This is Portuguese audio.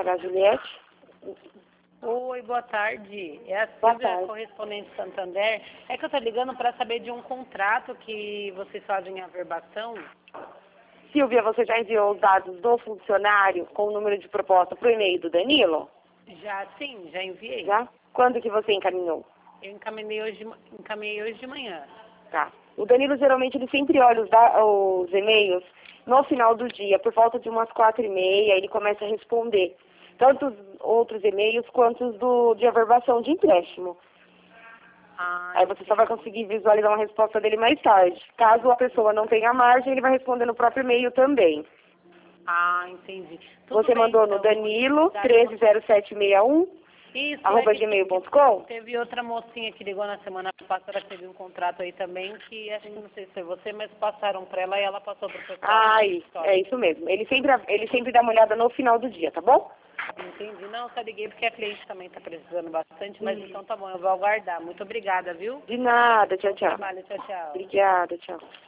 RH Juliette. Oi, boa tarde. É a Boa Silvia, tarde. correspondente Santander. É que eu estou ligando para saber de um contrato que vocês fazem averbação. Silvia, você já enviou os dados do funcionário com o número de proposta para o e-mail do Danilo? Já sim, já enviei. Já? Quando que você encaminhou? Eu encaminhei hoje de manhã. Tá. O Danilo, geralmente, ele sempre olha os e-mails no final do dia, por volta de umas 4h30, ele começa a responder. Tanto os outros e-mails quanto os de averbação de empréstimo. Aí você só vai conseguir visualizar uma resposta dele mais tarde. Caso a pessoa não tenha margem, ele vai responder no próprio e-mail também. Entendi. Você bem, mandou no então. Danilo, 130761, Isso, arroba gmail.com? teve outra mocinha que ligou na semana passada, teve um contrato aí também, que acho que não sei se foi você, mas passaram para ela e ela passou para o pessoal. É isso mesmo. Ele sempre dá uma olhada no final do dia, tá bom? Entendi. Não, só liguei porque a cliente também está precisando bastante, mas então tá bom, eu vou aguardar. Muito obrigada, viu? De nada, tchau, Bom tchau. trabalho, tchau, tchau. Obrigada, tchau.